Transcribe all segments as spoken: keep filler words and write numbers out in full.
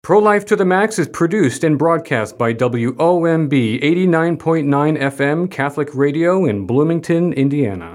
Pro-Life to the Max is produced and broadcast by W O M B eighty-nine point nine F M Catholic Radio in Bloomington, Indiana.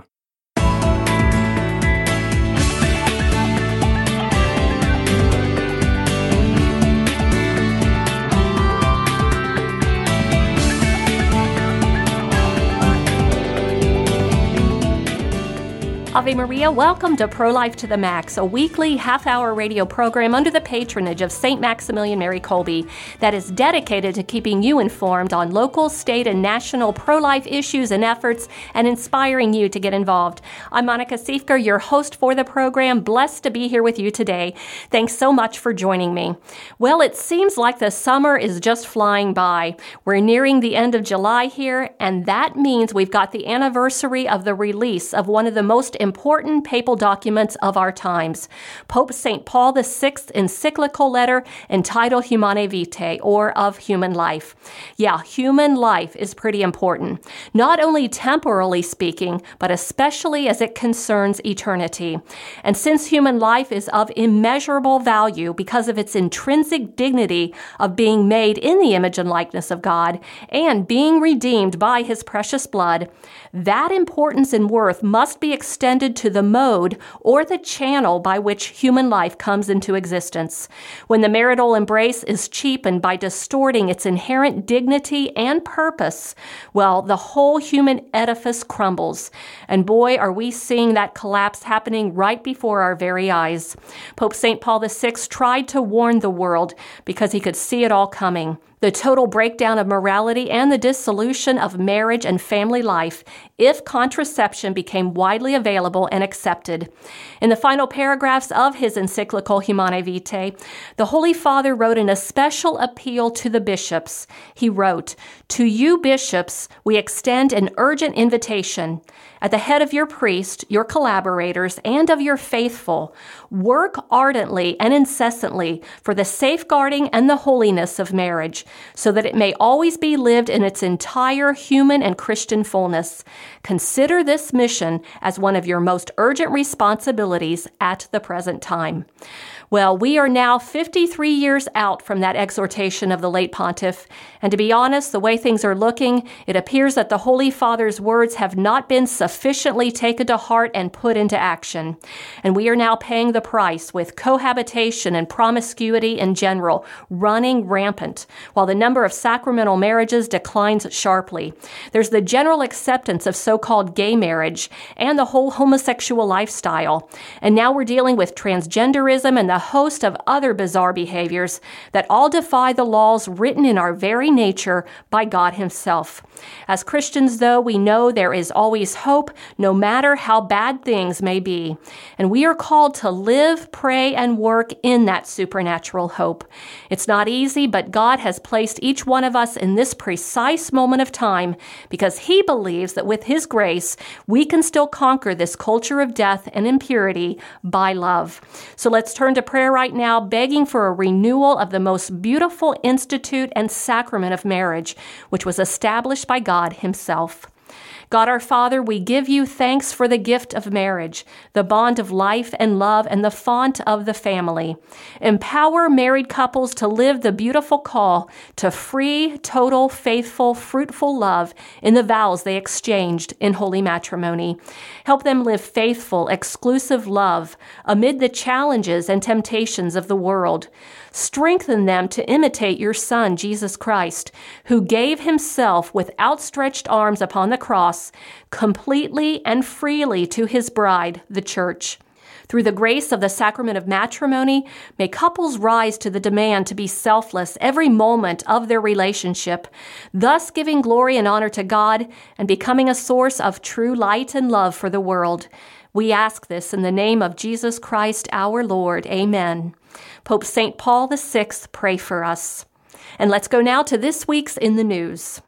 Ave Maria, welcome to Pro-Life to the Max, a weekly half-hour radio program under the patronage of Saint Maximilian Mary Kolbe that is dedicated to keeping you informed on local, state, and national pro-life issues and efforts and inspiring you to get involved. I'm Monica Siefker, your host for the program. Blessed to be here with you today. Thanks so much for joining me. Well, it seems like the summer is just flying by. We're nearing the end of July here, and that means we've got the anniversary of the release of one of the most important papal documents of our times, Pope Saint Paul the Sixth encyclical letter entitled Humanae Vitae, or Of Human Life. Yeah, human life is pretty important, not only temporally speaking, but especially as it concerns eternity. And since human life is of immeasurable value because of its intrinsic dignity of being made in the image and likeness of God and being redeemed by His precious blood, that importance and worth must be extended to the mode or the channel by which human life comes into existence. When the marital embrace is cheapened by distorting its inherent dignity and purpose, well, the whole human edifice crumbles. And boy, are we seeing that collapse happening right before our very eyes. Pope Saint Paul the Sixth tried to warn the world because he could see it all coming. The total breakdown of morality and the dissolution of marriage and family life if contraception became widely available and accepted. In the final paragraphs of his encyclical Humanae Vitae, the Holy Father wrote an especial appeal to the bishops. He wrote, "To you bishops, we extend an urgent invitation. At the head of your priest, your collaborators, and of your faithful, work ardently and incessantly for the safeguarding and the holiness of marriage, so that it may always be lived in its entire human and Christian fullness. Consider this mission as one of your most urgent responsibilities at the present time." Well, we are now fifty-three years out from that exhortation of the late pontiff, and to be honest, the way things are looking, it appears that the Holy Father's words have not been sufficiently taken to heart and put into action. And we are now paying the price with cohabitation and promiscuity in general running rampant, while the number of sacramental marriages declines sharply. There's the general acceptance of so-called gay marriage and the whole homosexual lifestyle. And now we're dealing with transgenderism and the a host of other bizarre behaviors that all defy the laws written in our very nature by God Himself. As Christians, though, we know there is always hope, no matter how bad things may be. And we are called to live, pray, and work in that supernatural hope. It's not easy, but God has placed each one of us in this precise moment of time because He believes that with His grace, we can still conquer this culture of death and impurity by love. So let's turn to prayer right now, begging for a renewal of the most beautiful institute and sacrament of marriage, which was established by God Himself. God our Father, we give you thanks for the gift of marriage, the bond of life and love, and the font of the family. Empower married couples to live the beautiful call to free, total, faithful, fruitful love in the vows they exchanged in holy matrimony. Help them live faithful, exclusive love amid the challenges and temptations of the world. Strengthen them to imitate your Son, Jesus Christ, who gave Himself with outstretched arms upon the cross, completely and freely to His bride, the Church. Through the grace of the sacrament of matrimony, may couples rise to the demand to be selfless every moment of their relationship, thus giving glory and honor to God and becoming a source of true light and love for the world. We ask this in the name of Jesus Christ, our Lord. Amen. Pope Saint Paul the Sixth, pray for us. And let's go now to this week's In the News.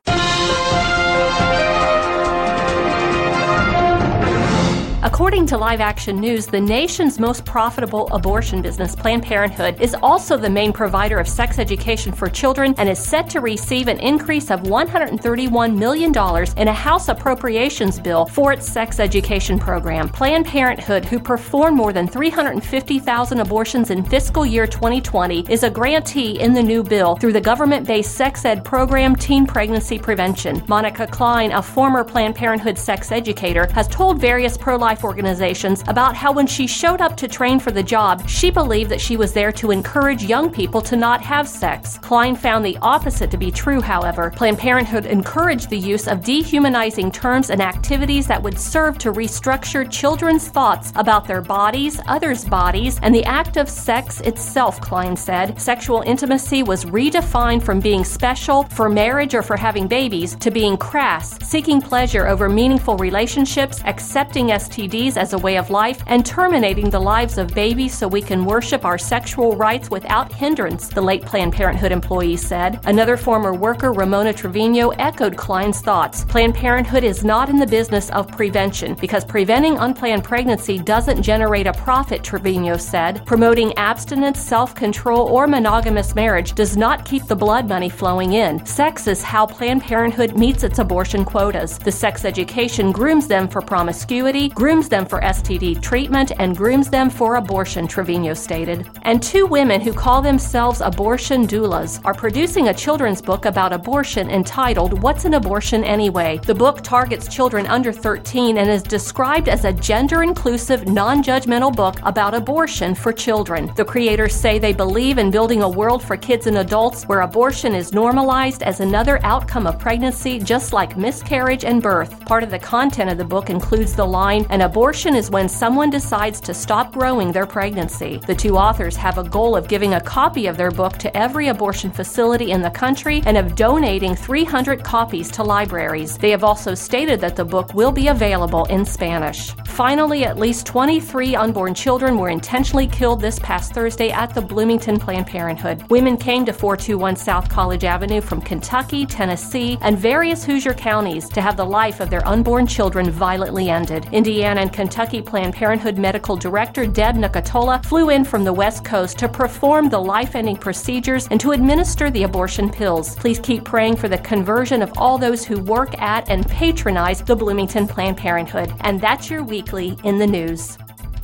According to Live Action News, the nation's most profitable abortion business, Planned Parenthood, is also the main provider of sex education for children and is set to receive an increase of one hundred thirty-one million dollars in a House appropriations bill for its sex education program. Planned Parenthood, who performed more than three hundred fifty thousand abortions in fiscal year twenty twenty, is a grantee in the new bill through the government-based sex ed program Teen Pregnancy Prevention. Monica Klein, a former Planned Parenthood sex educator, has told various pro-life organizations about how when she showed up to train for the job, she believed that she was there to encourage young people to not have sex. Klein found the opposite to be true, however. Planned Parenthood encouraged the use of dehumanizing terms and activities that would serve to restructure children's thoughts about their bodies, others' bodies, and the act of sex itself, Klein said. Sexual intimacy was redefined from being special for marriage or for having babies to being crass, seeking pleasure over meaningful relationships, accepting S T Ds as a way of life, and terminating the lives of babies so we can worship our sexual rights without hindrance, the late Planned Parenthood employee said. Another former worker, Ramona Trevino, echoed Klein's thoughts. Planned Parenthood is not in the business of prevention because preventing unplanned pregnancy doesn't generate a profit, Trevino said. Promoting abstinence, self-control, or monogamous marriage does not keep the blood money flowing in. Sex is how Planned Parenthood meets its abortion quotas. The sex education grooms them for promiscuity, grooms them for S T D treatment, and grooms them for abortion, Trevino stated. And two women who call themselves abortion doulas are producing a children's book about abortion entitled What's an Abortion Anyway? The book targets children under thirteen and is described as a gender-inclusive, non-judgmental book about abortion for children. The creators say they believe in building a world for kids and adults where abortion is normalized as another outcome of pregnancy, just like miscarriage and birth. Part of the content of the book includes the line, "An abortion is when someone decides to stop growing their pregnancy." The two authors have a goal of giving a copy of their book to every abortion facility in the country and of donating three hundred copies to libraries. They have also stated that the book will be available in Spanish. Finally, at least twenty-three unborn children were intentionally killed this past Thursday at the Bloomington Planned Parenthood. Women came to four two one South College Avenue from Kentucky, Tennessee, and various Hoosier counties to have the life of their unborn children violently ended. Indiana and Kentucky Planned Parenthood Medical Director Deb Nucatola flew in from the West Coast to perform the life-ending procedures and to administer the abortion pills. Please keep praying for the conversion of all those who work at and patronize the Bloomington Planned Parenthood. And that's your weekly in the news.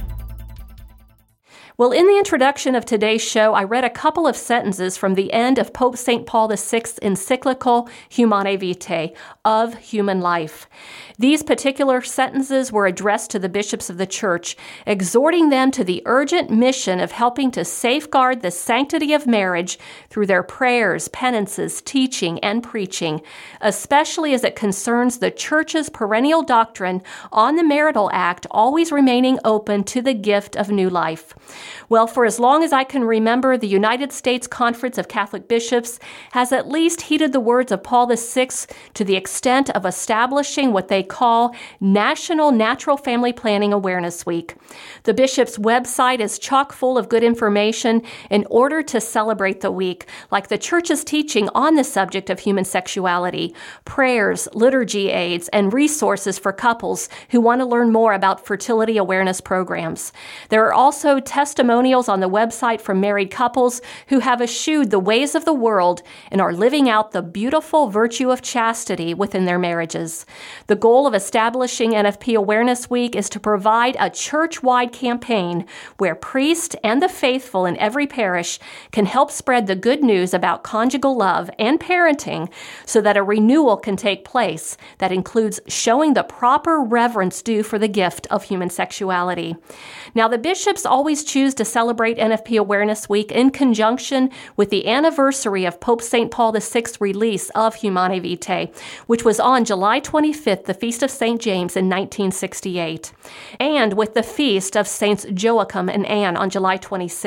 Well, in the introduction of today's show, I read a couple of sentences from the end of Pope Saint Paul the Sixth's encyclical Humanae Vitae, of human life. These particular sentences were addressed to the bishops of the Church, exhorting them to the urgent mission of helping to safeguard the sanctity of marriage through their prayers, penances, teaching, and preaching, especially as it concerns the Church's perennial doctrine on the marital act always remaining open to the gift of new life. Well, for as long as I can remember, the United States Conference of Catholic Bishops has at least heeded the words of Paul the Sixth to the extent of establishing what they call National Natural Family Planning Awareness Week. The bishop's website is chock full of good information in order to celebrate the week, like the Church's teaching on the subject of human sexuality, prayers, liturgy aids, and resources for couples who want to learn more about fertility awareness programs. There are also testimonials on the website from married couples who have eschewed the ways of the world and are living out the beautiful virtue of chastity within their marriages. The goal of establishing N F P Awareness Week is to provide a church-wide campaign where priests and the faithful in every parish can help spread the good news about conjugal love and parenting so that a renewal can take place that includes showing the proper reverence due for the gift of human sexuality. Now, the bishops always choose to celebrate N F P Awareness Week in conjunction with the anniversary of Pope Saint Paul the Sixth's release of Humanae Vitae, which was on July twenty-fifth, the feast of Saint James in nineteen sixty-eight, and with the feast of Saints Joachim and Anne on July twenty-sixth.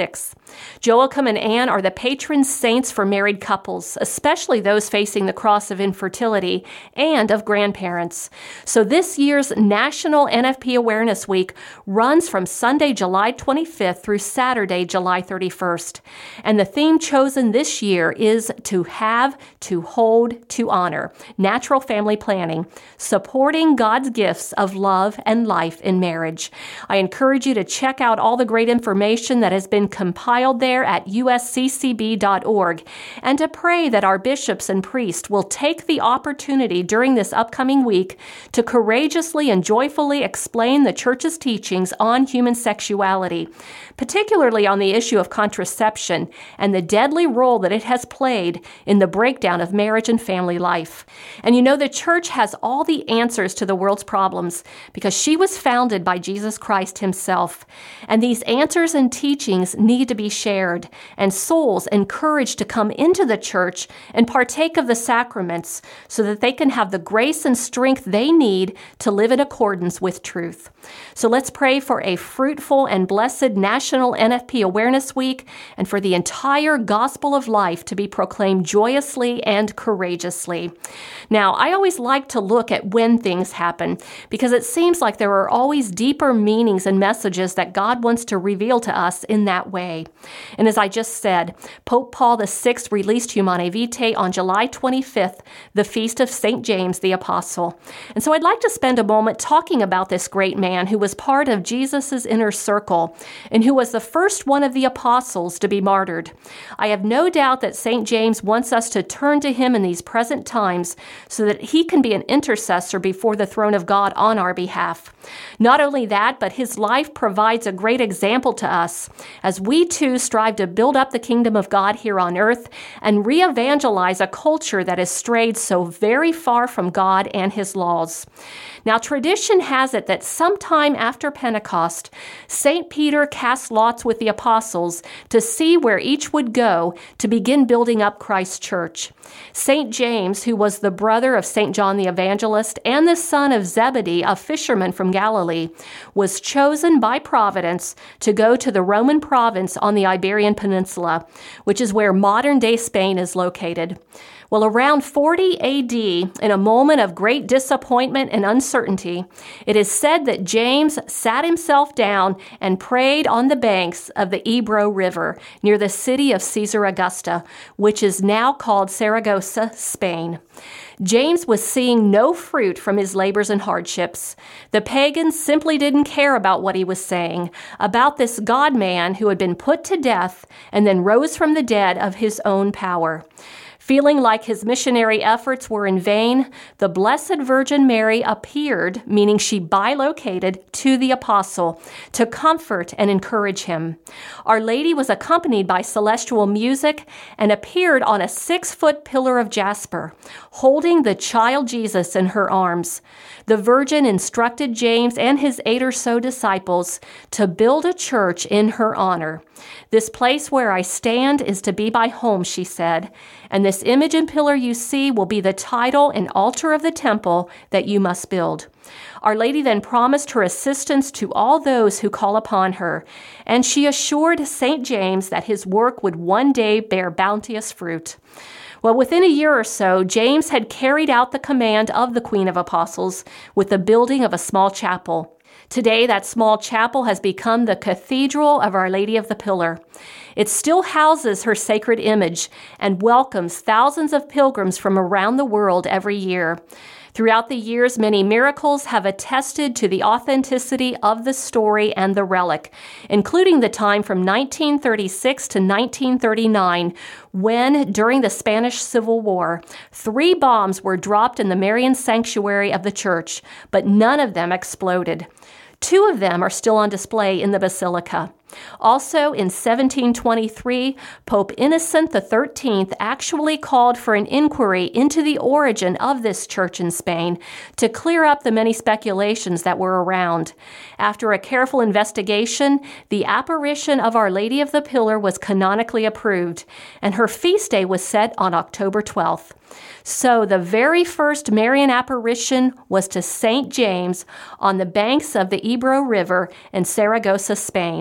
Joachim and Anne are the patron saints for married couples, especially those facing the cross of infertility, and of grandparents. So this year's National N F P Awareness Week runs from Sunday, July twenty-fifth through Saturday, July thirty-first. And the theme chosen this year is to have, to hold, to honor, natural family planning, supporting God's gifts of love and life in marriage. I encourage you to check out all the great information that has been compiled there at U S C C B dot org, and to pray that our bishops and priests will take the opportunity during this upcoming week to courageously and joyfully explain the Church's teachings on human sexuality, particularly on the issue of contraception and the deadly role that it has played in the breakdown of marriage and family life. And you know, the Church has all the answers to the world's problems because she was founded by Jesus Christ himself. And these answers and teachings need to be shared, and souls encouraged to come into the Church and partake of the sacraments so that they can have the grace and strength they need to live in accordance with truth. So let's pray for a fruitful and blessed National N F P Awareness Week, and for the entire gospel of life to be proclaimed joyously and courageously. Now, I always like to look at when things happen, because it seems like there are always deeper meanings and messages that God wants to reveal to us in that way. And as I just said, Pope Paul the Sixth released Humanae Vitae on July twenty-fifth, the feast of Saint James the Apostle. And so I'd like to spend a moment talking about this great man who was part of Jesus' inner circle and who was the first one of the apostles to be martyred. I have no doubt that Saint James wants us to turn to him in these present times so that he can be an intercessor before the throne of God on our behalf. Not only that, but his life provides a great example to us as we too strive to build up the kingdom of God here on earth and re-evangelize a culture that has strayed so very far from God and his laws. Now, tradition has it that sometime after Pentecost, Saint Peter cast lots with the apostles to see where each would go to begin building up Christ's church. Saint James, who was the brother of Saint John the Evangelist and the son of Zebedee, a fisherman from Galilee, was chosen by Providence to go to the Roman province on the Iberian Peninsula, which is where modern-day Spain is located. Well, around forty A D, in a moment of great disappointment and uncertainty, it is said that James sat himself down and prayed on the banks of the Ebro River near the city of Caesar Augusta, which is now called Saragossa, Spain. James was seeing no fruit from his labors and hardships. The pagans simply didn't care about what he was saying, about this God-man who had been put to death and then rose from the dead of his own power. Feeling like his missionary efforts were in vain, the Blessed Virgin Mary appeared, meaning she bilocated, to the apostle to comfort and encourage him. Our Lady was accompanied by celestial music and appeared on a six-foot pillar of jasper, holding the child Jesus in her arms. The Virgin instructed James and his eight or so disciples to build a church in her honor. "This place where I stand is to be my home," she said, "and this image and pillar you see will be the title and altar of the temple that you must build." Our Lady then promised her assistance to all those who call upon her, and she assured Saint James that his work would one day bear bounteous fruit. Well, within a year or so, James had carried out the command of the Queen of Apostles with the building of a small chapel. Today, that small chapel has become the Cathedral of Our Lady of the Pillar. It still houses her sacred image and welcomes thousands of pilgrims from around the world every year. Throughout the years, many miracles have attested to the authenticity of the story and the relic, including the time from nineteen thirty-six to nineteen thirty-nine, when, during the Spanish Civil War, three bombs were dropped in the Marian sanctuary of the church, but none of them exploded. Two of them are still on display in the basilica. Also, in seventeen twenty-three, Pope Innocent the thirteenth actually called for an inquiry into the origin of this church in Spain to clear up the many speculations that were around. After a careful investigation, the apparition of Our Lady of the Pillar was canonically approved, and her feast day was set on October twelfth. So the very first Marian apparition was to Saint James on the banks of the Ebro River in Saragossa, Spain.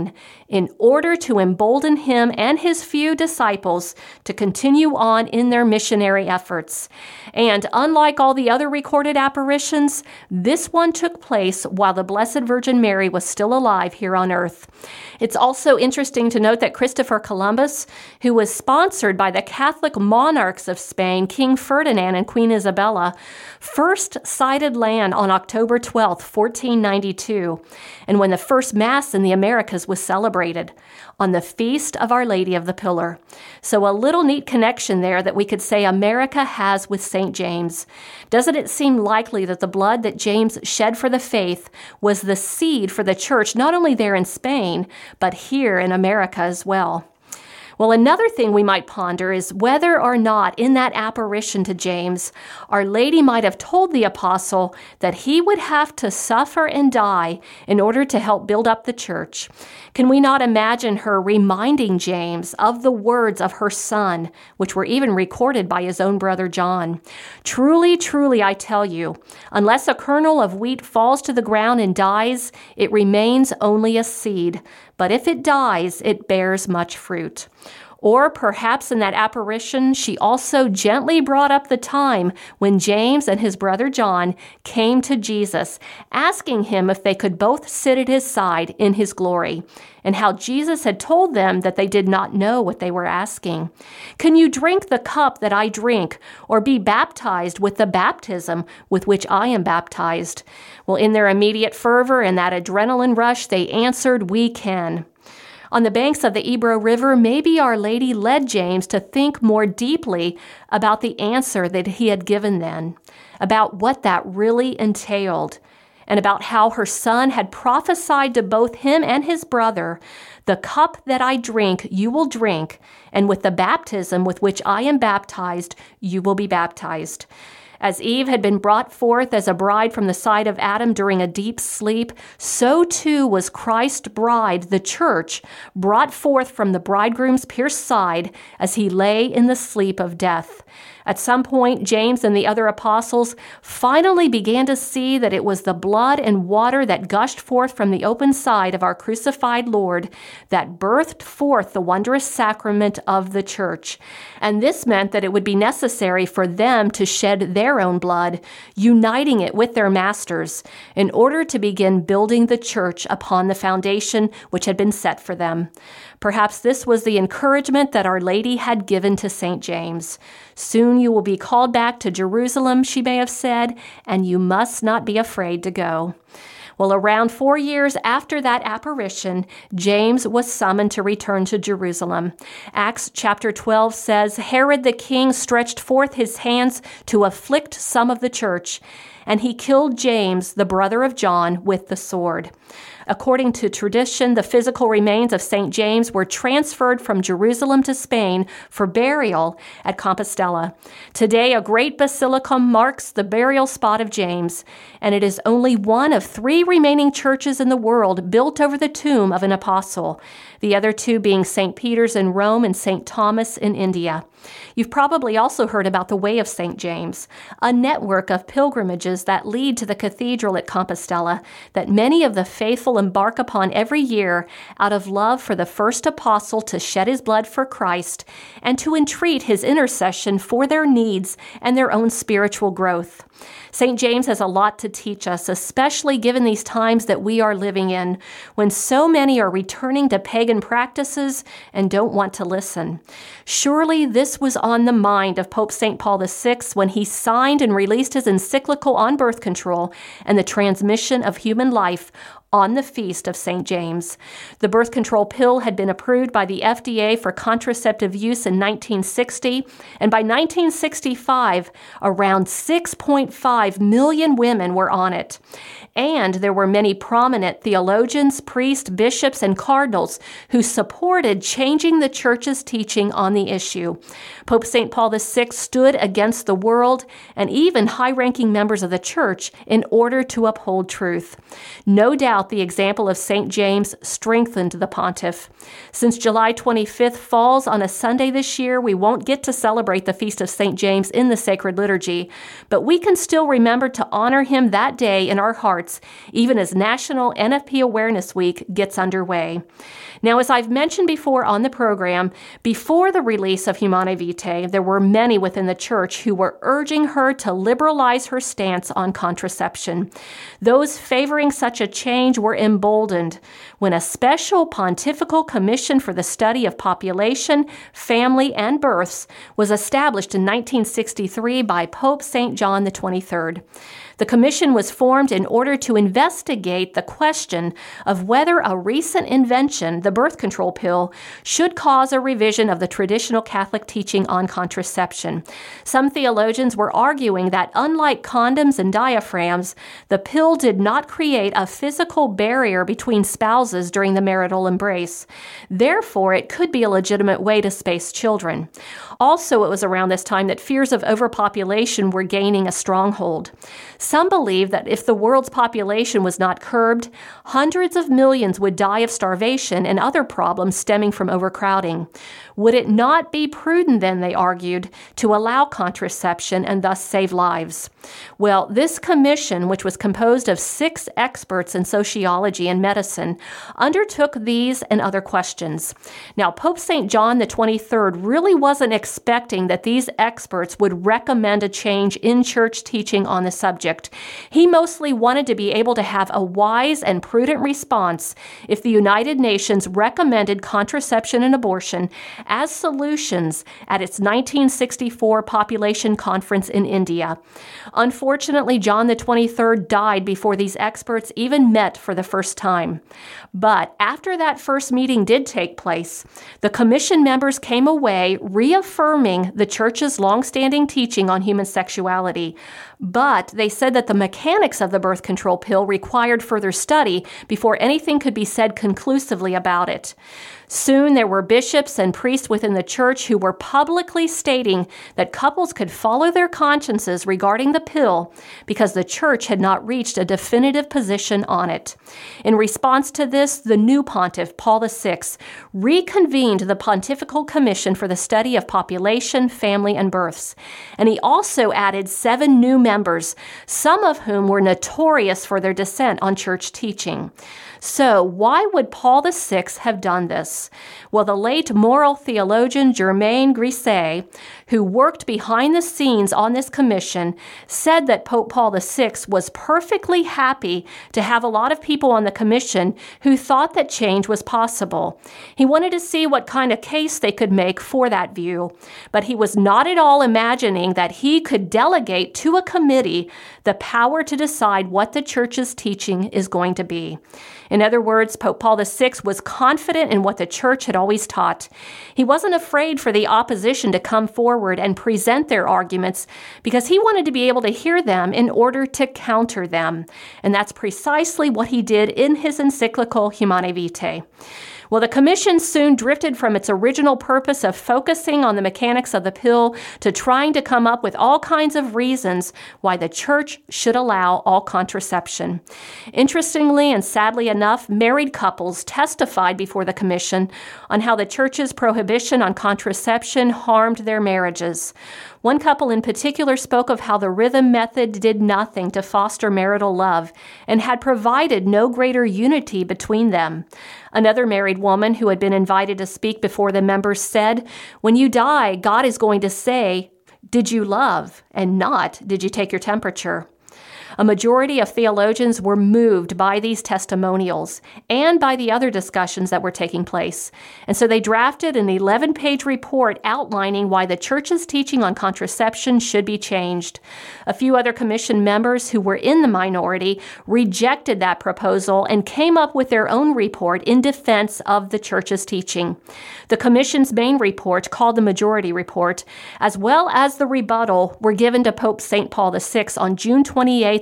in order to embolden him and his few disciples to continue on in their missionary efforts. And unlike all the other recorded apparitions, this one took place while the Blessed Virgin Mary was still alive here on earth. It's also interesting to note that Christopher Columbus, who was sponsored by the Catholic monarchs of Spain, King Ferdinand and Queen Isabella, first sighted land on October twelfth, fourteen ninety-two, and when the first Mass in the Americas was celebrated on the Feast of Our Lady of the Pillar. So a little neat connection there that we could say America has with Saint James. Doesn't it seem likely that the blood that James shed for the faith was the seed for the church, not only there in Spain, but here in America as well? Well, another thing we might ponder is whether or not in that apparition to James, Our Lady might have told the apostle that he would have to suffer and die in order to help build up the church. Can we not imagine her reminding James of the words of her son, which were even recorded by his own brother John? Truly, truly, I tell you, unless a kernel of wheat falls to the ground and dies, it remains only a seed. But if it dies, it bears much fruit. Or perhaps in that apparition, she also gently brought up the time when James and his brother John came to Jesus, asking him if they could both sit at his side in his glory, and how Jesus had told them that they did not know what they were asking. Can you drink the cup that I drink, or be baptized with the baptism with which I am baptized? Well, in their immediate fervor and that adrenaline rush, they answered, we can. On the banks of the Ebro River, maybe Our Lady led James to think more deeply about the answer that he had given then, about what that really entailed, and about how her son had prophesied to both him and his brother, the cup that I drink, you will drink, and with the baptism with which I am baptized, you will be baptized. As Eve had been brought forth as a bride from the side of Adam during a deep sleep, so too was Christ's bride, the church, brought forth from the bridegroom's pierced side as he lay in the sleep of death. At some point, James and the other apostles finally began to see that it was the blood and water that gushed forth from the open side of our crucified Lord that birthed forth the wondrous sacrament of the church. And this meant that it would be necessary for them to shed their own blood, uniting it with their masters, in order to begin building the church upon the foundation which had been set for them. Perhaps this was the encouragement that Our Lady had given to Saint James. Soon you will be called back to Jerusalem, she may have said, and you must not be afraid to go. Well, around four years after that apparition, James was summoned to return to Jerusalem. Acts chapter twelve says, Herod the king stretched forth his hands to afflict some of the church, and he killed James, the brother of John, with the sword. According to tradition, the physical remains of Saint James were transferred from Jerusalem to Spain for burial at Compostela. Today, a great basilica marks the burial spot of James, and it is only one of three remaining churches in the world built over the tomb of an apostle, the other two being Saint Peter's in Rome and Saint Thomas in India. You've probably also heard about the Way of Saint James, a network of pilgrimages that lead to the cathedral at Compostela that many of the faithful embark upon every year out of love for the first apostle to shed his blood for Christ and to entreat his intercession for their needs and their own spiritual growth. Saint James has a lot to teach us, especially given these times that we are living in, when so many are returning to pagan practices and don't want to listen. Surely this was on the mind of Pope Saint Paul the Sixth when he signed and released his encyclical on birth control and the transmission of human life on the feast of Saint James. The birth control pill had been approved by the F D A for contraceptive use in nineteen sixty, and by nineteen sixty-five, around six point five million women were on it. And there were many prominent theologians, priests, bishops, and cardinals who supported changing the church's teaching on the issue. Pope Saint Paul the Sixth stood against the world and even high-ranking members of the church in order to uphold truth. No doubt doubt the example of Saint James strengthened the pontiff. Since July twenty-fifth falls on a Sunday this year, we won't get to celebrate the feast of Saint James in the sacred liturgy, but we can still remember to honor him that day in our hearts, even as National N F P Awareness Week gets underway. Now, as I've mentioned before on the program, before the release of Humanae Vitae, there were many within the church who were urging her to liberalize her stance on contraception. Those favoring such a change were emboldened when a special pontifical commission for the study of population, family, and births was established in nineteen sixty-three by Pope Saint John the twenty-third. The commission was formed in order to investigate the question of whether a recent invention, the birth control pill, should cause a revision of the traditional Catholic teaching on contraception. Some theologians were arguing that unlike condoms and diaphragms, the pill did not create a physical barrier between spouses during the marital embrace. Therefore, it could be a legitimate way to space children. Also, it was around this time that fears of overpopulation were gaining a stronghold. Some believe that if the world's population was not curbed, hundreds of millions would die of starvation and other problems stemming from overcrowding. Would it not be prudent then, they argued, to allow contraception and thus save lives? Well, this commission, which was composed of six experts in sociology and medicine, undertook these and other questions. Now, Pope Saint John the twenty-third really wasn't expecting that these experts would recommend a change in church teaching on the subject. He mostly wanted to be able to have a wise and prudent response if the United Nations recommended contraception and abortion as solutions at its nineteen sixty-four population conference in India. Unfortunately, John the twenty-third died before these experts even met for the first time. But after that first meeting did take place, the commission members came away reaffirming the church's longstanding teaching on human sexuality. But they said that the mechanics of the birth control pill required further study before anything could be said conclusively about it. Soon there were bishops and priests within the church who were publicly stating that couples could follow their consciences regarding the pill because the church had not reached a definitive position on it. In response to this, the new pontiff, Paul the sixth, reconvened the Pontifical Commission for the Study of Population, Family, and Births. And he also added seven new members, some of whom were notorious for their dissent on church teaching. So why would Paul the sixth have done this? Well, the late moral theologian Germain Grisset, who worked behind the scenes on this commission, said that Pope Paul the sixth was perfectly happy to have a lot of people on the commission who thought that change was possible. He wanted to see what kind of case they could make for that view, but he was not at all imagining that he could delegate to a committee the power to decide what the church's teaching is going to be. In other words, Pope Paul the sixth was confident in what the church had always taught. He wasn't afraid for the opposition to come forward and present their arguments because he wanted to be able to hear them in order to counter them. And that's precisely what he did in his encyclical Humanae Vitae. Well, the commission soon drifted from its original purpose of focusing on the mechanics of the pill to trying to come up with all kinds of reasons why the church should allow all contraception. Interestingly and sadly enough, married couples testified before the commission on how the church's prohibition on contraception harmed their marriages. One couple in particular spoke of how the rhythm method did nothing to foster marital love and had provided no greater unity between them. Another married woman who had been invited to speak before the members said, "When you die, God is going to say, 'Did you love?' and not, 'Did you take your temperature?'" A majority of theologians were moved by these testimonials and by the other discussions that were taking place. And so they drafted an eleven-page report outlining why the church's teaching on contraception should be changed. A few other commission members who were in the minority rejected that proposal and came up with their own report in defense of the church's teaching. The commission's main report, called the Majority Report, as well as the rebuttal, were given to Pope Saint Paul the sixth on June twenty-eighth,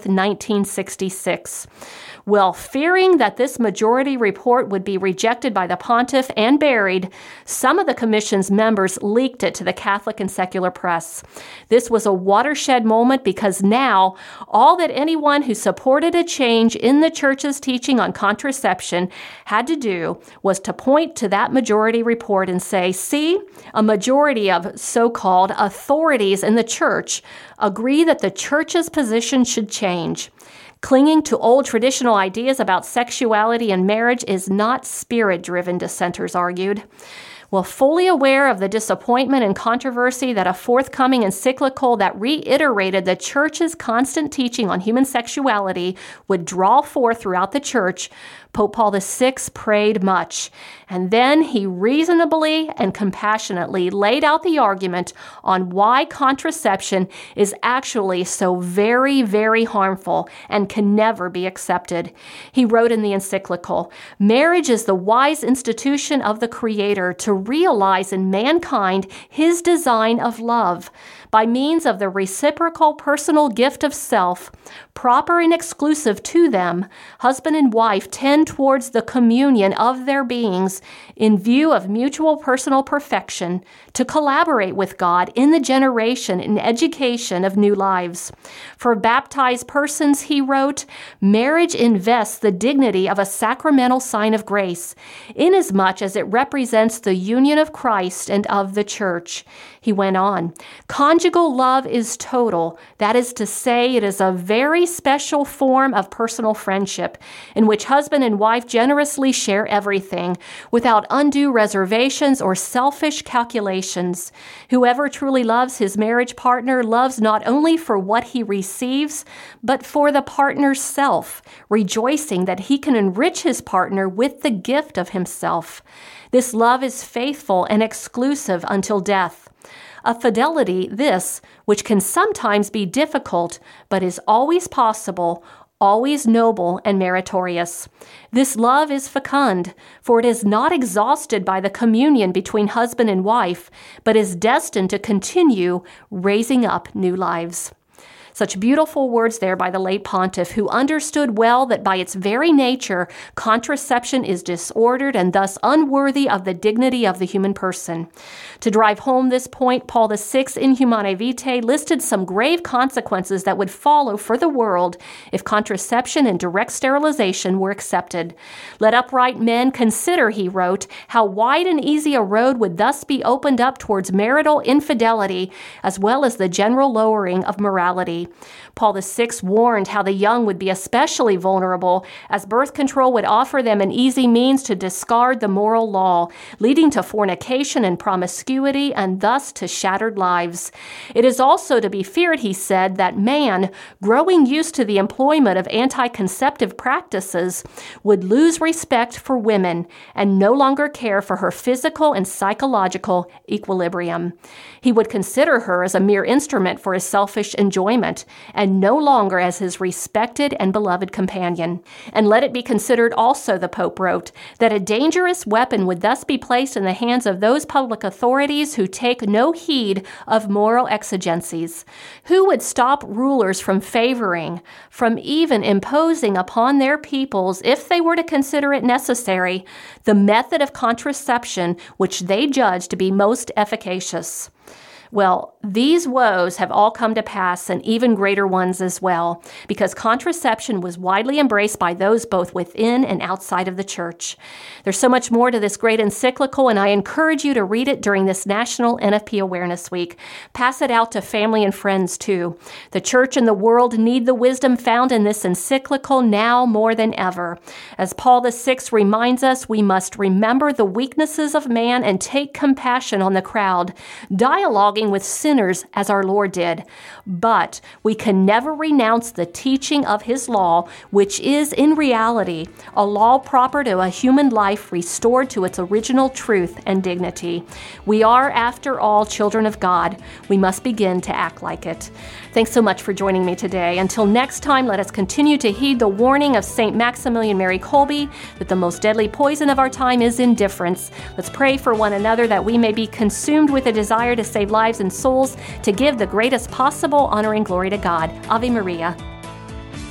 twentieth, nineteen sixty-six. Well, fearing that this majority report would be rejected by the pontiff and buried, some of the commission's members leaked it to the Catholic and secular press. This was a watershed moment because now all that anyone who supported a change in the church's teaching on contraception had to do was to point to that majority report and say, see, a majority of so-called authorities in the church agree that the church's position should change. Clinging to old traditional ideas about sexuality and marriage is not spirit-driven, dissenters argued. Well, fully aware of the disappointment and controversy that a forthcoming encyclical that reiterated the Church's constant teaching on human sexuality would draw forth throughout the Church, Pope Paul the Sixth prayed much, and then he reasonably and compassionately laid out the argument on why contraception is actually so very, very harmful and can never be accepted. He wrote in the encyclical, "Marriage is the wise institution of the Creator to realize in mankind His design of love. By means of the reciprocal personal gift of self, proper and exclusive to them, husband and wife tend towards the communion of their beings in view of mutual personal perfection, to collaborate with God in the generation and education of new lives. For baptized persons," he wrote, "marriage invests the dignity of a sacramental sign of grace, inasmuch as it represents the union of Christ and of the Church." He went on, "Conjugal love is total, that is to say, it is a very special form of personal friendship, in which husband and wife generously share everything, without undue reservations or selfish calculations. Whoever truly loves his marriage partner loves not only for what he receives, but for the partner's self, rejoicing that he can enrich his partner with the gift of himself. This love is faithful and exclusive until death. A fidelity, this, which can sometimes be difficult, but is always possible, always noble and meritorious. This love is fecund, for it is not exhausted by the communion between husband and wife, but is destined to continue raising up new lives." Such beautiful words there by the late pontiff, who understood well that by its very nature, contraception is disordered and thus unworthy of the dignity of the human person. To drive home this point, Paul the Sixth in Humanae Vitae listed some grave consequences that would follow for the world if contraception and direct sterilization were accepted. "Let upright men consider," he wrote, "how wide and easy a road would thus be opened up towards marital infidelity, as well as the general lowering of morality." Paul the Sixth warned how the young would be especially vulnerable, as birth control would offer them an easy means to discard the moral law, leading to fornication and promiscuity, and thus to shattered lives. It is also to be feared, he said, that man, growing used to the employment of anti-conceptive practices, would lose respect for women and no longer care for her physical and psychological equilibrium. He would consider her as a mere instrument for his selfish enjoyment, and no longer as his respected and beloved companion. And let it be considered also, the Pope wrote, that a dangerous weapon would thus be placed in the hands of those public authorities who take no heed of moral exigencies. Who would stop rulers from favoring, from even imposing upon their peoples, if they were to consider it necessary, the method of contraception which they judge to be most efficacious? Well, these woes have all come to pass, and even greater ones as well, because contraception was widely embraced by those both within and outside of the Church. There's so much more to this great encyclical, and I encourage you to read it during this National N F P Awareness Week. Pass it out to family and friends, too. The Church and the world need the wisdom found in this encyclical now more than ever. As Paul the Sixth reminds us, we must remember the weaknesses of man and take compassion on the crowd, dialoguing with sinners as our Lord did. But we can never renounce the teaching of His law, which is in reality a law proper to a human life restored to its original truth and dignity. We are, after all, children of God. We must begin to act like it. Thanks so much for joining me today. Until next time, let us continue to heed the warning of Saint Maximilian Mary Kolbe that the most deadly poison of our time is indifference. Let's pray for one another that we may be consumed with a desire to save lives and souls, to give the greatest possible honor and glory to God. Ave Maria.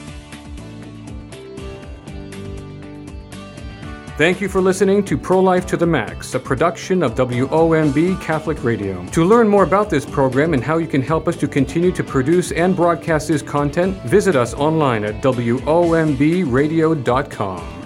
Thank you for listening to Pro-Life to the Max, a production of W O M B Catholic Radio. To learn more about this program and how you can help us to continue to produce and broadcast this content, visit us online at W O M B radio dot com.